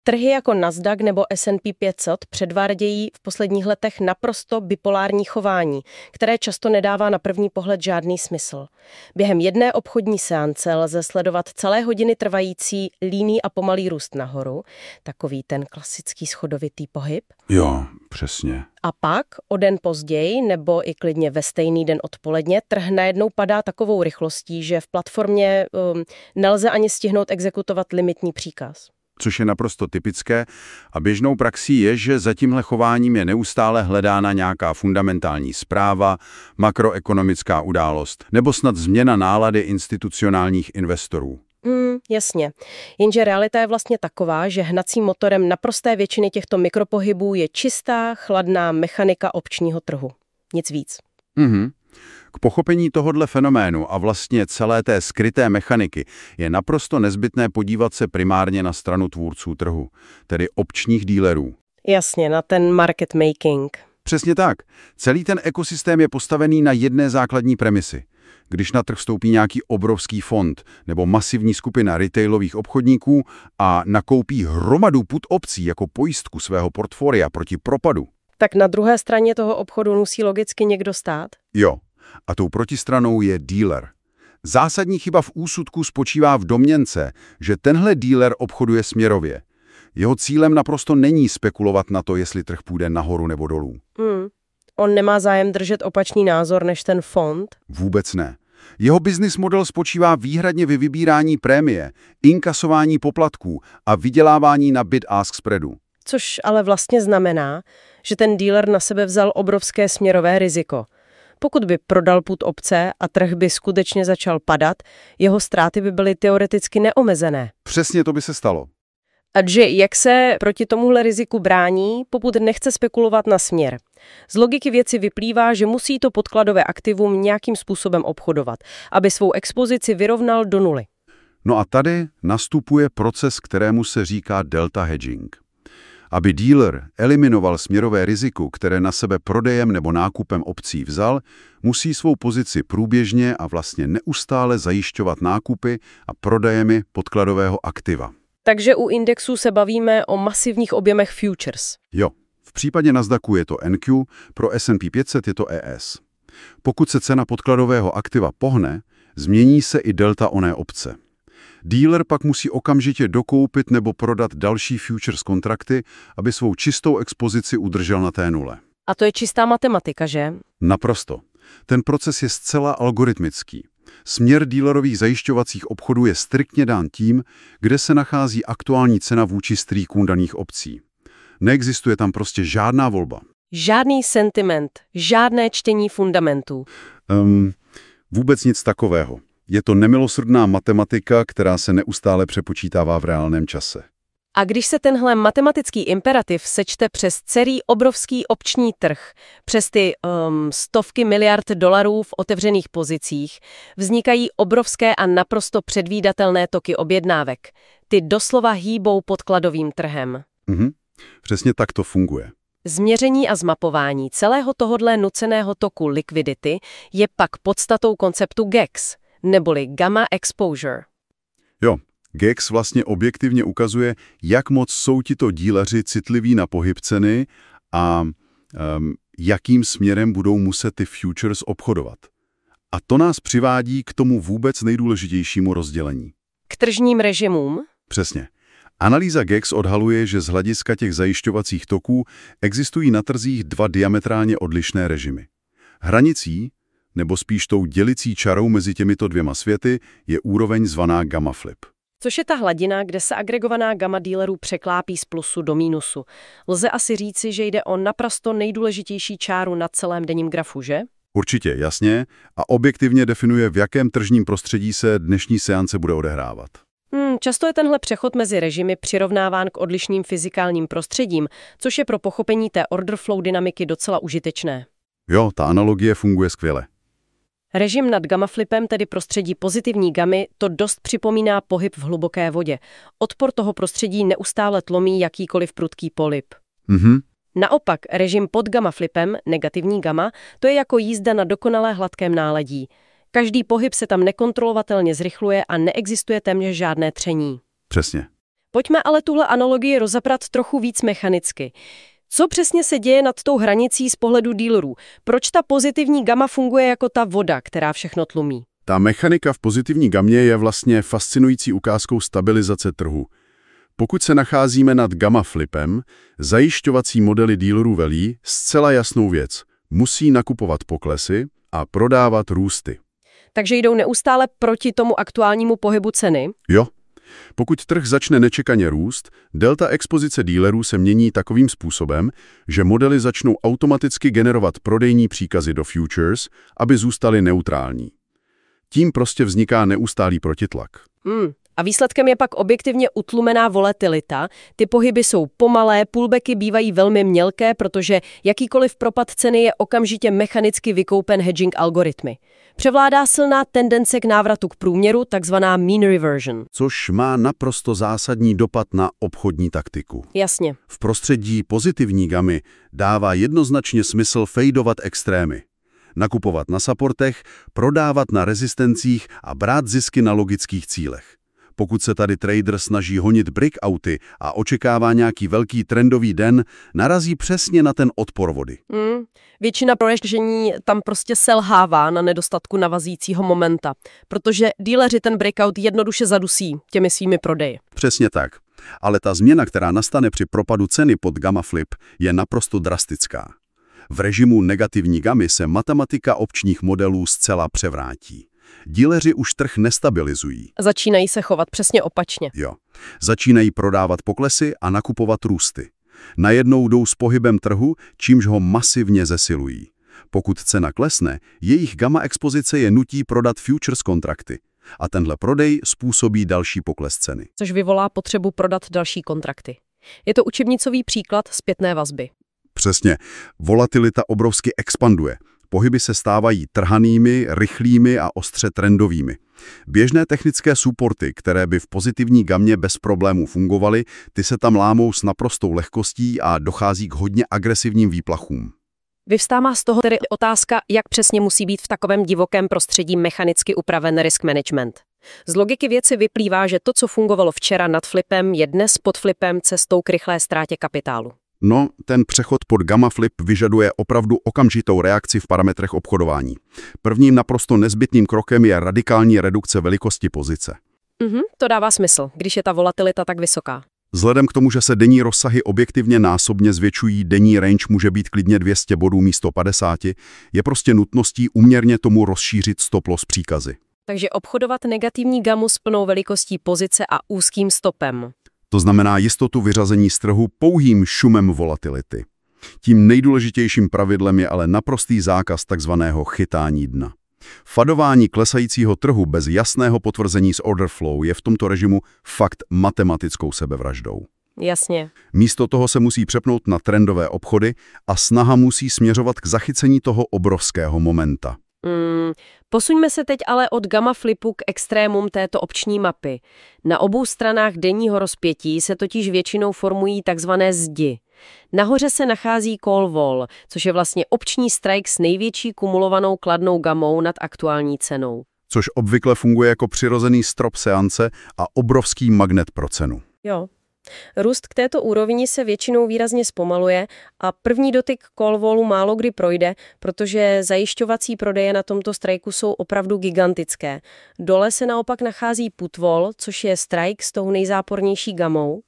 Trhy jako Nasdaq nebo S&P 500 předvádějí v posledních letech naprosto bipolární chování, které často nedává na první pohled žádný smysl. Během jedné obchodní seance lze sledovat celé hodiny trvající líný a pomalý růst nahoru, takový ten klasický schodovitý pohyb. Jo, přesně. A pak o den později, nebo i klidně ve stejný den odpoledně, trh najednou padá takovou rychlostí, že v platformě nelze ani stihnout exekutovat limitní příkaz. Což je naprosto typické a běžnou praxí je, že za tímhle chováním je neustále hledána nějaká fundamentální zpráva, makroekonomická událost nebo snad změna nálady institucionálních investorů. Jasně. Jenže realita je vlastně taková, že hnacím motorem naprosté většiny těchto mikropohybů je čistá, chladná mechanika opčního trhu. Nic víc. K pochopení tohodle fenoménu a vlastně celé té skryté mechaniky je naprosto nezbytné podívat se primárně na stranu tvůrců trhu, tedy opčních dílerů. Jasně, na ten market making. Přesně tak. Celý ten ekosystém je postavený na jedné základní premisi. Když na trh vstoupí nějaký obrovský fond nebo masivní skupina retailových obchodníků a nakoupí hromadu put opcí jako pojistku svého portfolia proti propadu. Tak na druhé straně toho obchodu musí logicky někdo stát? Jo. A tou protistranou je dealer. Zásadní chyba v úsudku spočívá v domněnce, že tenhle dealer obchoduje směrově. Jeho cílem naprosto není spekulovat na to, jestli trh půjde nahoru nebo dolů. On nemá zájem držet opačný názor než ten fond? Vůbec ne. Jeho business model spočívá výhradně ve vybírání prémie, inkasování poplatků a vydělávání na bid-ask spreadu. Což ale vlastně znamená, že ten dealer na sebe vzal obrovské směrové riziko. Pokud by prodal put opce a trh by skutečně začal padat, jeho ztráty by byly teoreticky neomezené. Přesně to by se stalo. A jak se proti tomuhle riziku brání, pokud nechce spekulovat na směr? Z logiky věci vyplývá, že musí to podkladové aktivum nějakým způsobem obchodovat, aby svou expozici vyrovnal do nuly. No a tady nastupuje proces, kterému se říká delta hedging. Aby dealer eliminoval směrové riziko, které na sebe prodejem nebo nákupem opcí vzal, musí svou pozici průběžně a vlastně neustále zajišťovat nákupy a prodejemi podkladového aktiva. Takže u indexů se bavíme o masivních objemech futures. Jo, v případě Nasdaqu je to NQ, pro S&P 500 je to ES. Pokud se cena podkladového aktiva pohne, změní se i delta oné opce. Dealer pak musí okamžitě dokoupit nebo prodat další futures kontrakty, aby svou čistou expozici udržel na té nule. A to je čistá matematika, že? Naprosto. Ten proces je zcela algoritmický. Směr dealerových zajišťovacích obchodů je striktně dán tím, kde se nachází aktuální cena vůči strýkům daných opcí. Neexistuje tam prostě žádná volba. Žádný sentiment, žádné čtení fundamentů. Vůbec nic takového. Je to nemilosrdná matematika, která se neustále přepočítává v reálném čase. A když se tenhle matematický imperativ sečte přes celý obrovský opční trh, přes ty stovky miliard dolarů v otevřených pozicích, vznikají obrovské a naprosto předvídatelné toky objednávek. Ty doslova hýbou podkladovým trhem. Přesně tak to funguje. Změření a zmapování celého tohodle nuceného toku likvidity je pak podstatou konceptu GEX, neboli Gamma Exposure. Jo, GEX vlastně objektivně ukazuje, jak moc jsou tito díleři citliví na pohyb ceny a jakým směrem budou muset ty futures obchodovat. A to nás přivádí k tomu vůbec nejdůležitějšímu rozdělení. K tržním režimům? Přesně. Analýza GEX odhaluje, že z hlediska těch zajišťovacích toků existují na trzích dva diametrálně odlišné režimy. Hranicí, nebo spíš tou dělicí čarou mezi těmito dvěma světy, je úroveň zvaná gamma flip. Což je ta hladina, kde se agregovaná gamma dealerů překlápí z plusu do mínusu. Lze asi říci, že jde o naprosto nejdůležitější čáru na celém denním grafu, že? Určitě, jasně, a objektivně definuje, v jakém tržním prostředí se dnešní seance bude odehrávat. Často je tenhle přechod mezi režimy přirovnáván k odlišným fyzikálním prostředím, což je pro pochopení té order flow dynamiky docela užitečné. Jo, ta analogie funguje skvěle. Režim nad gamma flipem, tedy prostředí pozitivní gamy, to dost připomíná pohyb v hluboké vodě. Odpor toho prostředí neustále tlomí jakýkoliv prudký pohyb. Naopak, režim pod gamma flipem, negativní gamma, to je jako jízda na dokonalé hladkém náledí. Každý pohyb se tam nekontrolovatelně zrychluje a neexistuje téměř žádné tření. Přesně. Pojďme ale tuhle analogii rozebrat trochu víc mechanicky. Co přesně se děje nad tou hranicí z pohledu dealerů? Proč ta pozitivní gama funguje jako ta voda, která všechno tlumí? Ta mechanika v pozitivní gamě je vlastně fascinující ukázkou stabilizace trhu. Pokud se nacházíme nad gamma flipem, zajišťovací modely dealerů velí zcela jasnou věc. Musí nakupovat poklesy a prodávat růsty. Takže jdou neustále proti tomu aktuálnímu pohybu ceny? Jo. Pokud trh začne nečekaně růst, delta expozice dealerů se mění takovým způsobem, že modely začnou automaticky generovat prodejní příkazy do futures, aby zůstaly neutrální. Tím prostě vzniká neustálý protitlak. A výsledkem je pak objektivně utlumená volatilita. Ty pohyby jsou pomalé, pullbacky bývají velmi mělké, protože jakýkoliv propad ceny je okamžitě mechanicky vykoupen hedging algoritmy. Převládá silná tendence k návratu k průměru, takzvaná mean reversion. Což má naprosto zásadní dopad na obchodní taktiku. Jasně. V prostředí pozitivní gamy dává jednoznačně smysl fejdovat extrémy. Nakupovat na supportech, prodávat na rezistencích a brát zisky na logických cílech. Pokud se tady trader snaží honit breakouty a očekává nějaký velký trendový den, narazí přesně na ten odpor vody. Většina proježdění tam prostě selhává na nedostatku navazícího momenta, protože díleři ten breakout jednoduše zadusí těmi svými prodeji. Přesně tak. Ale ta změna, která nastane při propadu ceny pod gamma flip, je naprosto drastická. V režimu negativní gamy se matematika opčních modelů zcela převrátí. Díleři už trh nestabilizují. Začínají se chovat přesně opačně. Jo. Začínají prodávat poklesy a nakupovat růsty. Najednou jdou s pohybem trhu, čímž ho masivně zesilují. Pokud cena klesne, jejich gamma expozice je nutí prodat futures kontrakty. A tenhle prodej způsobí další pokles ceny. Což vyvolá potřebu prodat další kontrakty. Je to učebnicový příklad zpětné vazby. Přesně. Volatilita obrovsky expanduje. Pohyby se stávají trhanými, rychlými a ostře trendovými. Běžné technické supporty, které by v pozitivní gamě bez problémů fungovaly, ty se tam lámou s naprostou lehkostí a dochází k hodně agresivním výplachům. Vyvstává z toho tedy otázka, jak přesně musí být v takovém divokém prostředí mechanicky upraven risk management. Z logiky věci vyplývá, že to, co fungovalo včera nad flipem, je dnes pod flipem cestou k rychlé ztrátě kapitálu. No, ten přechod pod gamma flip vyžaduje opravdu okamžitou reakci v parametrech obchodování. Prvním naprosto nezbytným krokem je radikální redukce velikosti pozice. To dává smysl, když je ta volatilita tak vysoká. Vzhledem k tomu, že se denní rozsahy objektivně násobně zvětšují, denní range může být klidně 200 bodů místo 50, je prostě nutností úměrně tomu rozšířit stop loss příkazy. Takže obchodovat negativní gamu s plnou velikostí pozice a úzkým stopem. To znamená jistotu vyřazení z trhu pouhým šumem volatility. Tím nejdůležitějším pravidlem je ale naprostý zákaz takzvaného chytání dna. Fadování klesajícího trhu bez jasného potvrzení z order flow je v tomto režimu fakt matematickou sebevraždou. Jasně. Místo toho se musí přepnout na trendové obchody a snaha musí směřovat k zachycení toho obrovského momenta. Posuňme se teď ale od gamma flipu k extrémům této opční mapy. Na obou stranách denního rozpětí se totiž většinou formují takzvané zdi. Nahoře se nachází call wall, což je vlastně opční strike s největší kumulovanou kladnou gamou nad aktuální cenou. Což obvykle funguje jako přirozený strop seance a obrovský magnet pro cenu. Jo. Růst k této úrovni se většinou výrazně zpomaluje a první dotyk call wallu málo kdy projde, protože zajišťovací prodeje na tomto strajku jsou opravdu gigantické. Dole se naopak nachází put wall, což je strike s tou nejzápornější gamou.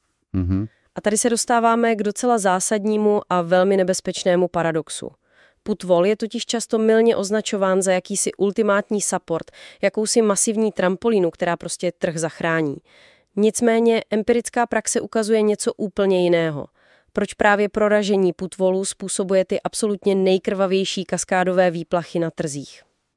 A tady se dostáváme k docela zásadnímu a velmi nebezpečnému paradoxu. Put wall je totiž často mylně označován za jakýsi ultimátní support, jakousi masivní trampolínu, která prostě trh zachrání. Nicméně empirická praxe ukazuje něco úplně jiného. Proč právě proražení put wallu způsobuje ty absolutně nejkrvavější kaskádové výplachy na trzích?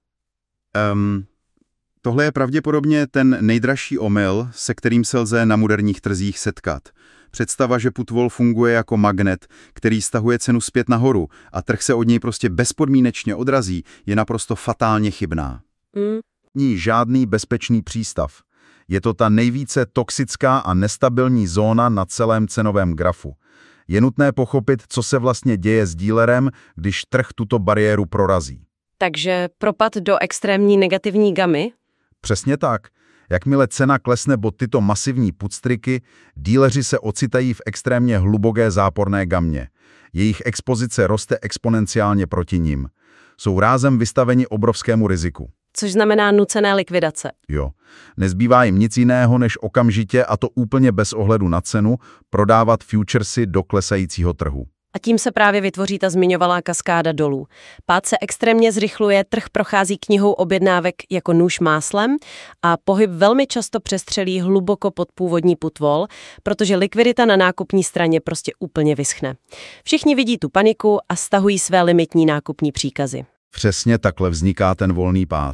Tohle je pravděpodobně ten nejdražší omyl, se kterým se lze na moderních trzích setkat. Představa, že put wall funguje jako magnet, který stahuje cenu zpět nahoru a trh se od něj prostě bezpodmínečně odrazí, je naprosto fatálně chybná. Ní žádný bezpečný přístav. Je to ta nejvíce toxická a nestabilní zóna na celém cenovém grafu. Je nutné pochopit, co se vlastně děje s dílerem, když trh tuto bariéru prorazí. Takže propad do extrémní negativní gamy? Přesně tak. Jakmile cena klesne pod tyto masivní pudstriky, díleři se ocitají v extrémně hluboké záporné gamě. Jejich expozice roste exponenciálně proti nim. Jsou rázem vystaveni obrovskému riziku. Což znamená nucené likvidace. Jo. Nezbývá jim nic jiného, než okamžitě, a to úplně bez ohledu na cenu, prodávat futuresy do klesajícího trhu. A tím se právě vytvoří ta zmiňovaná kaskáda dolů. Pád se extrémně zrychluje, trh prochází knihou objednávek jako nůž máslem a pohyb velmi často přestřelí hluboko pod původní putvol, protože likvidita na nákupní straně prostě úplně vyschne. Všichni vidí tu paniku a stahují své limitní nákupní příkazy. Přesně takhle vzniká ten volný pád.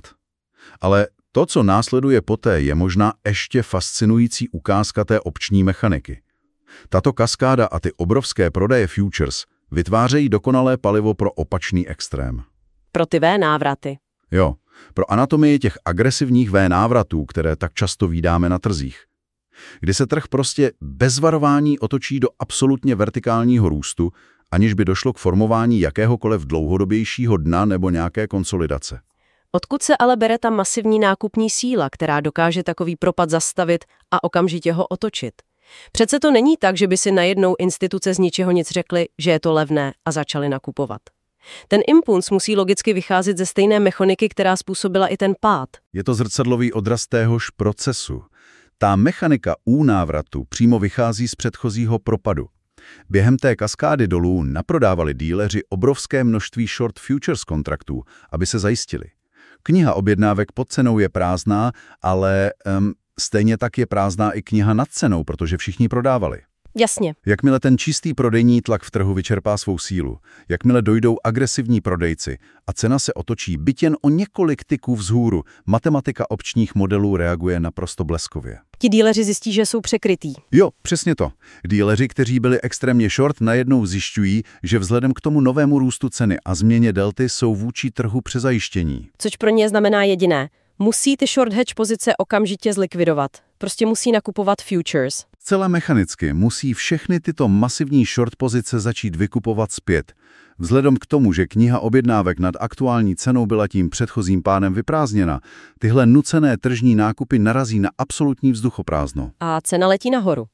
Ale to, co následuje poté, je možná ještě fascinující ukázka té opční mechaniky. Tato kaskáda a ty obrovské prodeje futures vytvářejí dokonalé palivo pro opačný extrém. Pro ty V návraty. Jo, pro anatomii těch agresivních V návratů, které tak často vídáme na trzích. Kdy se trh prostě bez varování otočí do absolutně vertikálního růstu, aniž by došlo k formování jakéhokoliv dlouhodobějšího dna nebo nějaké konsolidace. Odkud se ale bere ta masivní nákupní síla, která dokáže takový propad zastavit a okamžitě ho otočit? Přece to není tak, že by si najednou instituce z ničeho nic řekly, že je to levné a začaly nakupovat. Ten impuls musí logicky vycházet ze stejné mechaniky, která způsobila i ten pád. Je to zrcadlový odraz téhož procesu. Ta mechanika U návratu přímo vychází z předchozího propadu. Během té kaskády dolů naprodávali díleři obrovské množství short futures kontraktů, aby se zajistili. Kniha objednávek pod cenou je prázdná, ale stejně tak je prázdná i kniha nad cenou, protože všichni prodávali. Jasně. Jakmile ten čistý prodejní tlak v trhu vyčerpá svou sílu, jakmile dojdou agresivní prodejci a cena se otočí byť jen o několik tyků vzhůru, matematika opčních modelů reaguje naprosto bleskově. Ti díleři zjistí, že jsou překrytí. Jo, přesně to. Díleři, kteří byli extrémně short, najednou zjišťují, že vzhledem k tomu novému růstu ceny a změně delty jsou vůči trhu přezajištění. Což pro ně znamená jediné. Musí ty short hedge pozice okamžitě zlikvidovat. Prostě musí nakupovat futures. Celé mechanicky musí všechny tyto masivní short pozice začít vykupovat zpět. Vzhledem k tomu, že kniha objednávek nad aktuální cenou byla tím předchozím pádem vyprázdněna, tyhle nucené tržní nákupy narazí na absolutní vzduchoprázdno. A cena letí nahoru.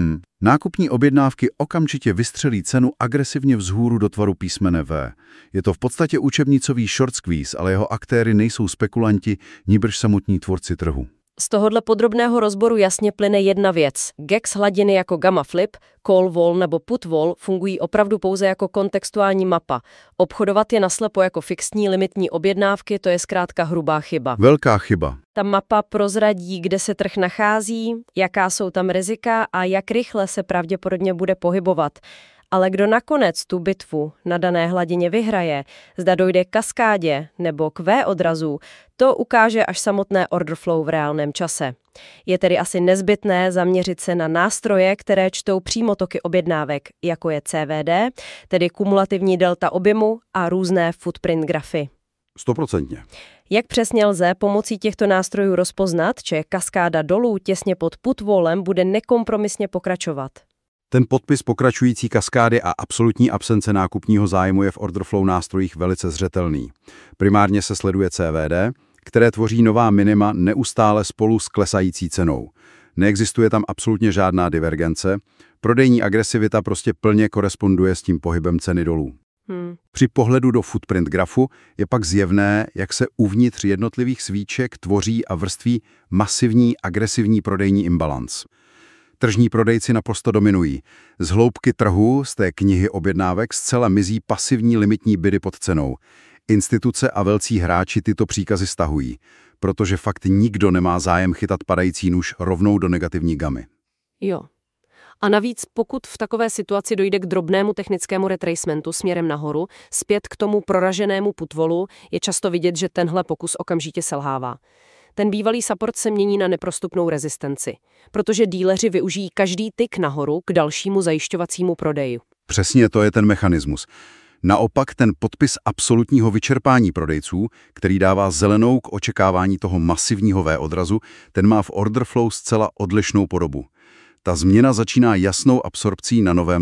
Nákupní objednávky okamžitě vystřelí cenu agresivně vzhůru do tvaru písmene V. Je to v podstatě učebnicový short squeeze, ale jeho aktéry nejsou spekulanti, nýbrž samotní tvůrci trhu. Z tohohle podrobného rozboru jasně plyne jedna věc. GEX hladiny jako gamma flip, call wall nebo put wall fungují opravdu pouze jako kontextuální mapa. Obchodovat je naslepo jako fixní limitní objednávky, to je zkrátka hrubá chyba. Velká chyba. Ta mapa prozradí, kde se trh nachází, jaká jsou tam rizika a jak rychle se pravděpodobně bude pohybovat. Ale kdo nakonec tu bitvu na dané hladině vyhraje, zda dojde k kaskádě nebo k V odrazu, to ukáže až samotné order flow v reálném čase. Je tedy asi nezbytné zaměřit se na nástroje, které čtou přímo toky objednávek, jako je CVD, tedy kumulativní delta objemu a různé footprint grafy. 100%. Jak přesně lze pomocí těchto nástrojů rozpoznat, že kaskáda dolů těsně pod put wallem bude nekompromisně pokračovat? Ten podpis pokračující kaskády a absolutní absence nákupního zájmu je v order flow nástrojích velice zřetelný. Primárně se sleduje CVD, které tvoří nová minima neustále spolu s klesající cenou. Neexistuje tam absolutně žádná divergence, prodejní agresivita prostě plně koresponduje s tím pohybem ceny dolů. Při pohledu do footprint grafu je pak zjevné, jak se uvnitř jednotlivých svíček tvoří a vrství masivní agresivní prodejní imbalans. Tržní prodejci naprosto dominují. Z hloubky trhu, z té knihy objednávek, zcela mizí pasivní limitní bidy pod cenou. Instituce a velcí hráči tyto příkazy stahují, protože fakt nikdo nemá zájem chytat padající nůž rovnou do negativní gamy. Jo. A navíc, pokud v takové situaci dojde k drobnému technickému retracementu směrem nahoru, zpět k tomu proraženému putvolu, je často vidět, že tenhle pokus okamžitě selhává. Ten bývalý support se mění na neprostupnou rezistenci, protože díleři využijí každý tyk nahoru k dalšímu zajišťovacímu prodeji. Přesně to je ten mechanismus. Naopak ten podpis absolutního vyčerpání prodejců, který dává zelenou k očekávání toho masivního V odrazu, ten má v order flow zcela odlišnou podobu. Ta změna začíná jasnou absorpcí na novém low.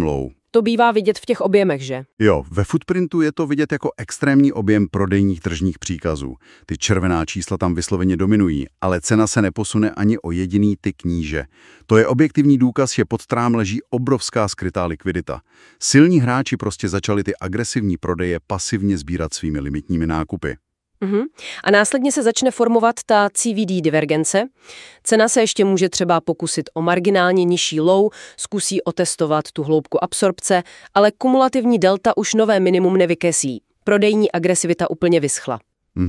To bývá vidět v těch objemech, že? Jo, ve footprintu je to vidět jako extrémní objem prodejních tržních příkazů. Ty červená čísla tam vysloveně dominují, ale cena se neposune ani o jediný tyk níže. To je objektivní důkaz, že pod trám leží obrovská skrytá likvidita. Silní hráči prostě začali ty agresivní prodeje pasivně sbírat svými limitními nákupy. A následně se začne formovat ta CVD divergence. Cena se ještě může třeba pokusit o marginálně nižší low, zkusí otestovat tu hloubku absorpce, ale kumulativní delta už nové minimum nevykesí. Prodejní agresivita úplně vyschla.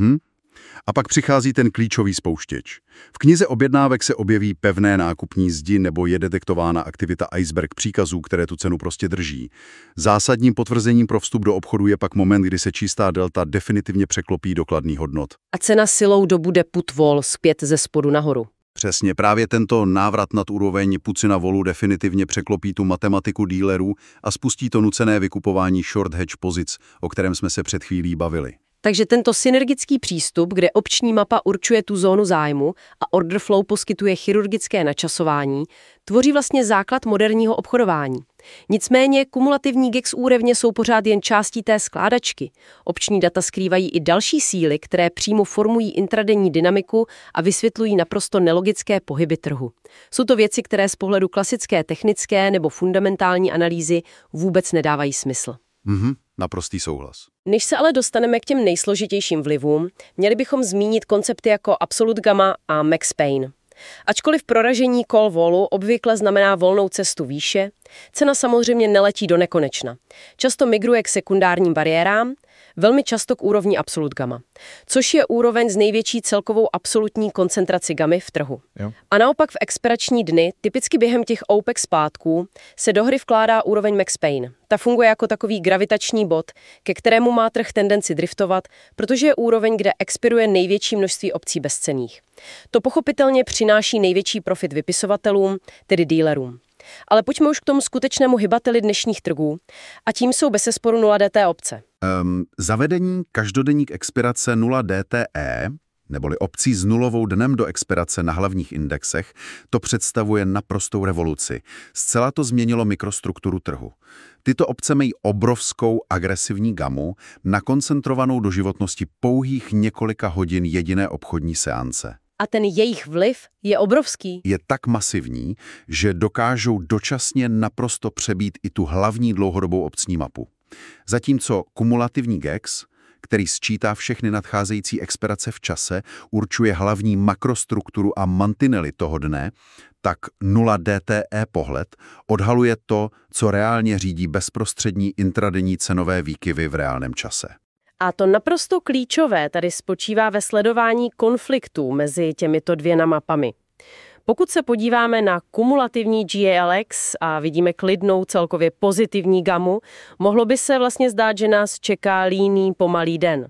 A pak přichází ten klíčový spouštěč. V knize objednávek se objeví pevné nákupní zdi nebo je detektována aktivita iceberg příkazů, které tu cenu prostě drží. Zásadním potvrzením pro vstup do obchodu je pak moment, kdy se čistá delta definitivně překlopí do kladných hodnot. A cena silou dobude put vol zpět ze spodu nahoru. Přesně, právě tento návrat nad úroveň pucina volu definitivně překlopí tu matematiku dealerů a spustí to nucené vykupování short hedge pozic, o kterém jsme se před chvílí bavili. Takže tento synergický přístup, kde opční mapa určuje tu zónu zájmu a order flow poskytuje chirurgické načasování, tvoří vlastně základ moderního obchodování. Nicméně kumulativní GEX úrovně jsou pořád jen částí té skládačky. Opční data skrývají i další síly, které přímo formují intradenní dynamiku a vysvětlují naprosto nelogické pohyby trhu. Jsou to věci, které z pohledu klasické technické nebo fundamentální analýzy vůbec nedávají smysl. Naprostý souhlas. Než se ale dostaneme k těm nejsložitějším vlivům, měli bychom zmínit koncepty jako absolute gamma a max pain. Ačkoliv proražení call wallu obvykle znamená volnou cestu výše, cena samozřejmě neletí do nekonečna. Často migruje k sekundárním bariérám, velmi často k úrovni absolute gamma, což je úroveň s největší celkovou absolutní koncentraci gamy v trhu. Jo. A naopak v expirační dny, typicky během těch OPEX spátků, se do hry vkládá úroveň max pain. Ta funguje jako takový gravitační bod, ke kterému má trh tendenci driftovat, protože je úroveň, kde expiruje největší množství opcí bezcenných. To pochopitelně přináší největší profit vypisovatelům, tedy dealerům. Ale pojďme už k tomu skutečnému hybateli dnešních trhů, a tím jsou bezesporu 0DT opce. Zavedení každodenní expirace 0 DTE, neboli opcí s nulovou dnem do expirace na hlavních indexech, to představuje naprostou revoluci. Zcela to změnilo mikrostrukturu trhu. Tyto opce mají obrovskou agresivní gamu, nakoncentrovanou do životnosti pouhých několika hodin jediné obchodní seance. A ten jejich vliv je obrovský. Je tak masivní, že dokážou dočasně naprosto přebít i tu hlavní dlouhodobou opční mapu. Zatímco kumulativní GEX, který sčítá všechny nadcházející expirace v čase, určuje hlavní makrostrukturu a mantinely toho dne, tak 0 DTE pohled odhaluje to, co reálně řídí bezprostřední intradenní cenové výkyvy v reálném čase. A to naprosto klíčové tady spočívá ve sledování konfliktů mezi těmito dvěma mapami. Pokud se podíváme na kumulativní GALX a vidíme klidnou celkově pozitivní gamu, mohlo by se vlastně zdát, že nás čeká líný pomalý den.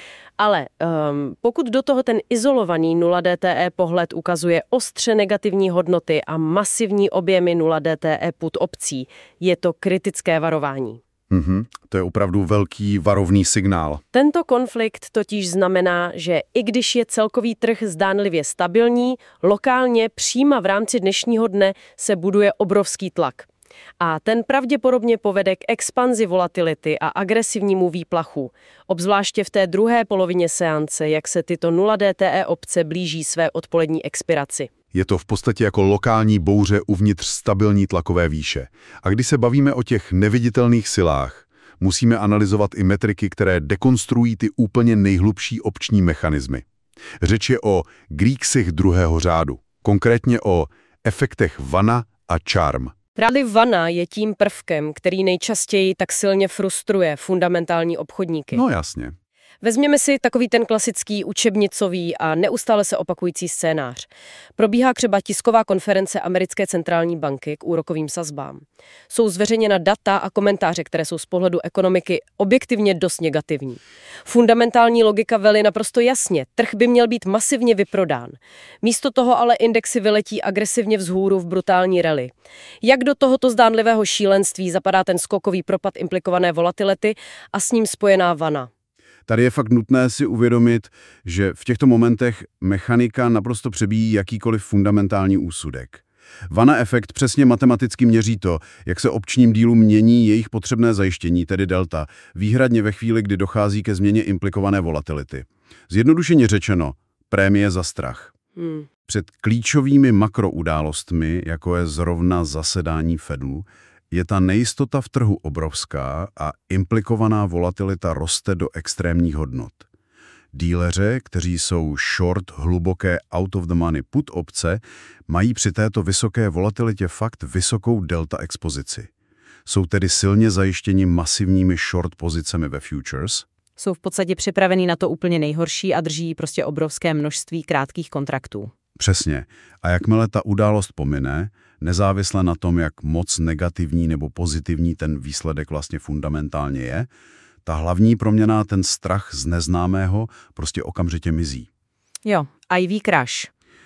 Ale pokud do toho ten izolovaný 0 DTE pohled ukazuje ostře negativní hodnoty a masivní objemy 0 DTE put opcí, je to kritické varování. To je opravdu velký varovný signál. Tento konflikt totiž znamená, že i když je celkový trh zdánlivě stabilní, lokálně přímo v rámci dnešního dne se buduje obrovský tlak. A ten pravděpodobně povede k expanzi volatility a agresivnímu výplachu, obzvláště v té druhé polovině seance, jak se tyto 0 DTE opce blíží své odpolední expiraci. Je to v podstatě jako lokální bouře uvnitř stabilní tlakové výše. A když se bavíme o těch neviditelných silách, musíme analyzovat i metriky, které dekonstruují ty úplně nejhlubší opční mechanismy. Řeč je o Greeksech druhého řádu, konkrétně o efektech Vanna a Charm. Právě Vanna je tím prvkem, který nejčastěji tak silně frustruje fundamentální obchodníky. No jasně. Vezměme si takový ten klasický učebnicový a neustále se opakující scénář. Probíhá třeba tisková konference americké centrální banky k úrokovým sazbám. Jsou zveřejněna data a komentáře, které jsou z pohledu ekonomiky objektivně dost negativní. Fundamentální logika veli naprosto jasně. Trh by měl být masivně vyprodán. Místo toho ale indexy vyletí agresivně vzhůru v brutální rally. Jak do tohoto zdánlivého šílenství zapadá ten skokový propad implikované volatility a s ním spojená Vanna? Tady je fakt nutné si uvědomit, že v těchto momentech mechanika naprosto přebíjí jakýkoliv fundamentální úsudek. Vanna efekt přesně matematicky měří to, jak se opčním dílům mění jejich potřebné zajištění, tedy delta, výhradně ve chvíli, kdy dochází ke změně implikované volatility. Zjednodušeně řečeno, prémie za strach. Před klíčovými makroudálostmi, jako je zrovna zasedání Fedu, je ta nejistota v trhu obrovská a implikovaná volatilita roste do extrémních hodnot. Díleři, kteří jsou short hluboké out of the money put opce, mají při této vysoké volatilitě fakt vysokou delta expozici. Jsou tedy silně zajištěni masivními short pozicemi ve futures. Jsou v podstatě připravení na to úplně nejhorší a drží prostě obrovské množství krátkých kontraktů. Přesně. A jakmile ta událost pomine, nezávisle na tom, jak moc negativní nebo pozitivní ten výsledek vlastně fundamentálně je, ta hlavní proměna, ten strach z neznámého, prostě okamžitě mizí. Jo, IV crash.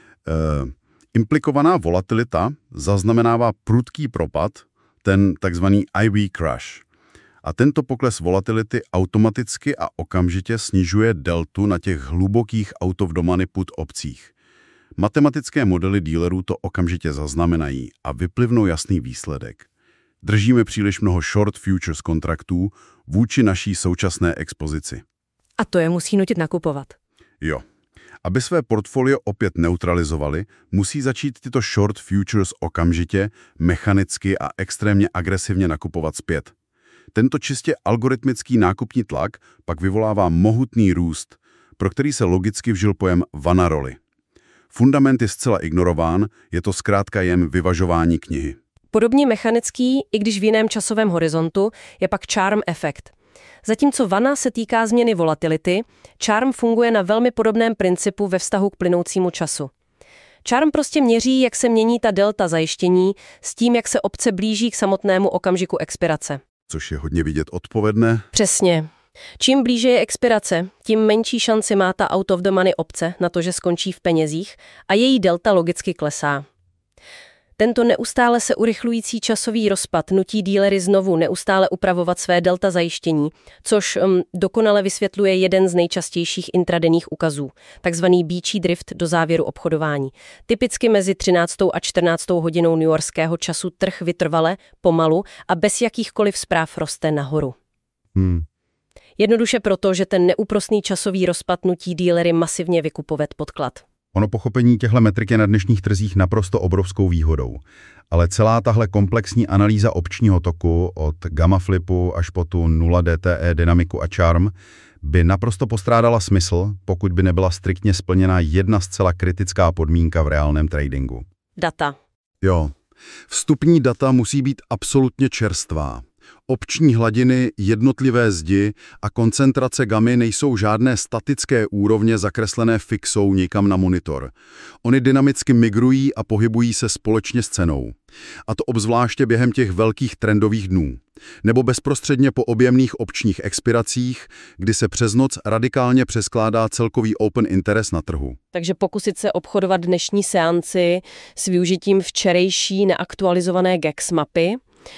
Implikovaná volatilita zaznamenává prudký propad, ten takzvaný IV crash. A tento pokles volatility automaticky a okamžitě snižuje deltu na těch hlubokých out of the money put opcích. Matematické modely dealerů to okamžitě zaznamenají a vyplivnou jasný výsledek. Držíme příliš mnoho short futures kontraktů vůči naší současné expozici. A to je musí nutit nakupovat. Jo. Aby své portfolio opět neutralizovali, musí začít tyto short futures okamžitě, mechanicky a extrémně agresivně nakupovat zpět. Tento čistě algoritmický nákupní tlak pak vyvolává mohutný růst, pro který se logicky vžil pojem Vanna roli. Fundament je zcela ignorován, je to zkrátka jen vyvažování knihy. Podobně mechanický, i když v jiném časovém horizontu, je pak charm efekt. Zatímco Vanna se týká změny volatility, charm funguje na velmi podobném principu ve vztahu k plynoucímu času. Charm prostě měří, jak se mění ta delta zajištění s tím, jak se opce blíží k samotnému okamžiku expirace. Což je hodně vidět odpovědné. Přesně. Čím blíže je expirace, tím menší šanci má ta out of the money opce na to, že skončí v penězích a její delta logicky klesá. Tento neustále se urychlující časový rozpad nutí dílery znovu neustále upravovat své delta zajištění, což dokonale vysvětluje jeden z nejčastějších intradenních ukazů, takzvaný beachy drift do závěru obchodování. Typicky mezi 13. a 14. hodinou newyorského času trh vytrvale, pomalu a bez jakýchkoliv zpráv roste nahoru. Jednoduše proto, že ten neúprosný časový rozpad nutí dílery masivně vykupovat podklad. Ono pochopení těchto metrik je na dnešních trzích naprosto obrovskou výhodou. Ale celá tahle komplexní analýza opčního toku od gamma flipu až po tu 0 DTE, dynamiku a charm by naprosto postrádala smysl, pokud by nebyla striktně splněna jedna zcela kritická podmínka v reálném tradingu. Data. Jo. Vstupní data musí být absolutně čerstvá. Opční hladiny, jednotlivé zdi a koncentrace gamy nejsou žádné statické úrovně zakreslené fixou nikam na monitor. Ony dynamicky migrují a pohybují se společně s cenou. A to obzvláště během těch velkých trendových dnů. Nebo bezprostředně po objemných opčních expiracích, kdy se přes noc radikálně přeskládá celkový open interest na trhu. Takže pokusit se obchodovat dnešní seanci s využitím včerejší neaktualizované GEX mapy,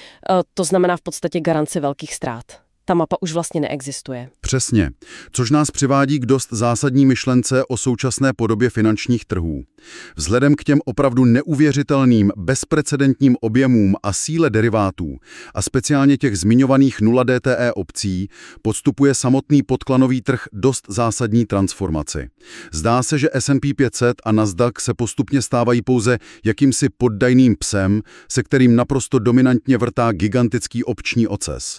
to znamená v podstatě garanci velkých ztrát. Ta mapa už vlastně neexistuje. Přesně, což nás přivádí k dost zásadní myšlence o současné podobě finančních trhů. Vzhledem k těm opravdu neuvěřitelným, bezprecedentním objemům a síle derivátů a speciálně těch zmiňovaných 0 DTE opcí podstupuje samotný podklanový trh dost zásadní transformaci. Zdá se, že S&P 500 a Nasdaq se postupně stávají pouze jakýmsi poddajným psem, se kterým naprosto dominantně vrtá gigantický opční oces.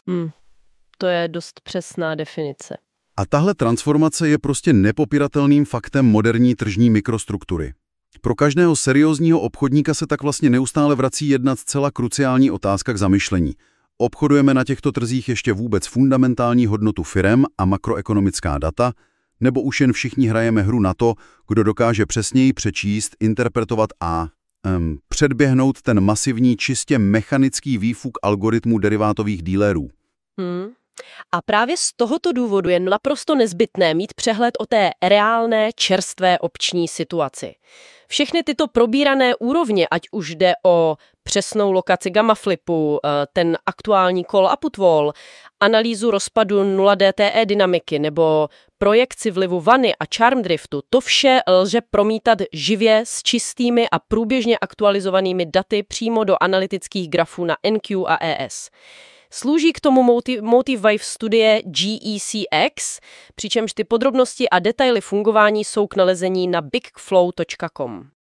To je dost přesná definice. A tahle transformace je prostě nepopiratelným faktem moderní tržní mikrostruktury. Pro každého seriózního obchodníka se tak vlastně neustále vrací jedna zcela kruciální otázka k zamyšlení. Obchodujeme na těchto trzích ještě vůbec fundamentální hodnotu firem a makroekonomická data, nebo už jen všichni hrajeme hru na to, kdo dokáže přesněji přečíst, interpretovat a předběhnout ten masivní čistě mechanický výfuk algoritmů derivátových dílerů? A právě z tohoto důvodu je naprosto nezbytné mít přehled o té reálné, čerstvé opční situaci. Všechny tyto probírané úrovně, ať už jde o přesnou lokaci gamma flipu, ten aktuální call a put wall, analýzu rozpadu 0DTE dynamiky nebo projekci vlivu vany a charm driftu, to vše lze promítat živě s čistými a průběžně aktualizovanými daty přímo do analytických grafů na NQ a ES. Slouží k tomu MotiveWave studie GECX, přičemž ty podrobnosti a detaily fungování jsou k nalezení na bigflow.com.